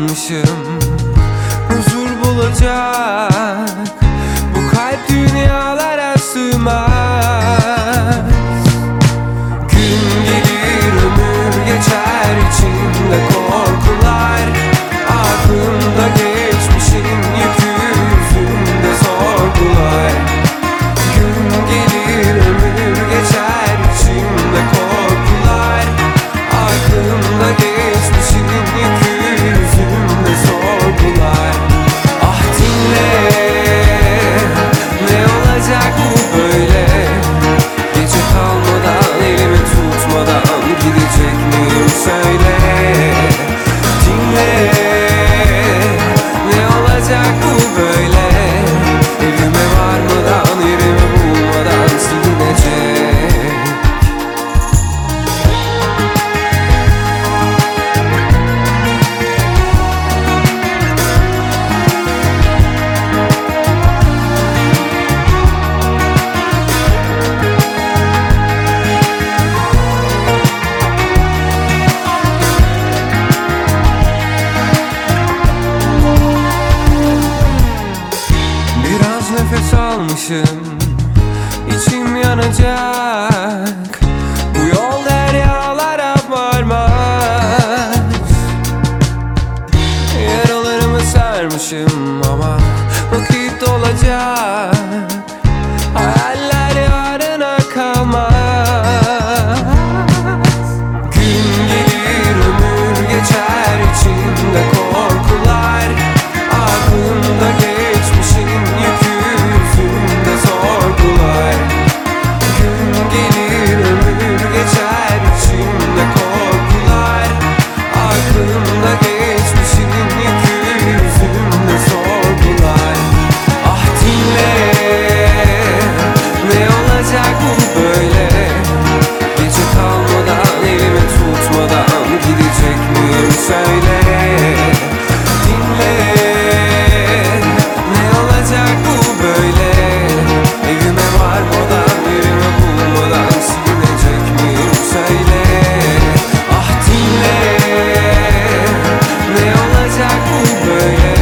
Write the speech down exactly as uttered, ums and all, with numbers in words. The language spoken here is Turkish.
sanmışım huzur bulacak bu kalp dünyalara sığmaz. Gün gelir ömür geçer içimde korkular, aklımda geçmişin yükü yüzümde sorgular. Gün gelir ömür geçer içimde korkular, aklımda geçmişin yükü yüzümde sorgular. Ah dinle, ne olacak bu böyle? Gece kalmadan elimi tutmadan gidecek miyim söyle. Dinle, ne olacak bu böyle? Evime varmadan yerimi bulmadan silinecek. Biraz nefes almışım, içim yanacak. Bu yol deryalara varmaz. Yaralarımı sarmışım ama vakit dolacak. Hayaller yarına kalmaz. Gün gelir ömür geçer içimde korkular, aklımda geçmişin yükü yüzümde sorgular. Gün gelir ömür geçer içimde korkular, aklımda geçmişin yükü yüzümde sorgular. Ah dinle, ne olacak bu böyle? Gece kalmadan elimi tutmadan gidecek miyim söyle. Dinle, ne olacak bu böyle? Evime varmadan yerimi bulmadan silinecek miyim söyle. Ah dinle, ne olacak bu böyle?